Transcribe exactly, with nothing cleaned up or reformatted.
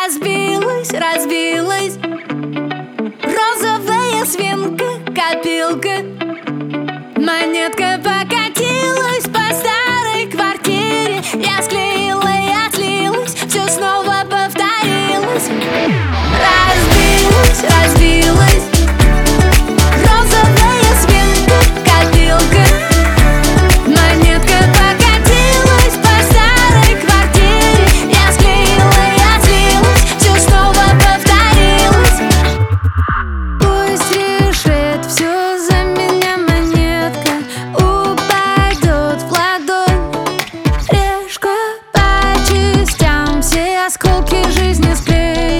Разбилась, разбилась розовая свинка, копилка. Монетка покатилась по старой квартире. Я склеила и отлилась, все снова повторилось. Разбилась, разбилась розовая свинка, копилка. Монетка покатилась по старой квартире. Я склеила и отлилась, все снова повторилось. Пусть решит все за меня монетка, упадет в ладонь. Решка по частям, все осколки жизни склеит.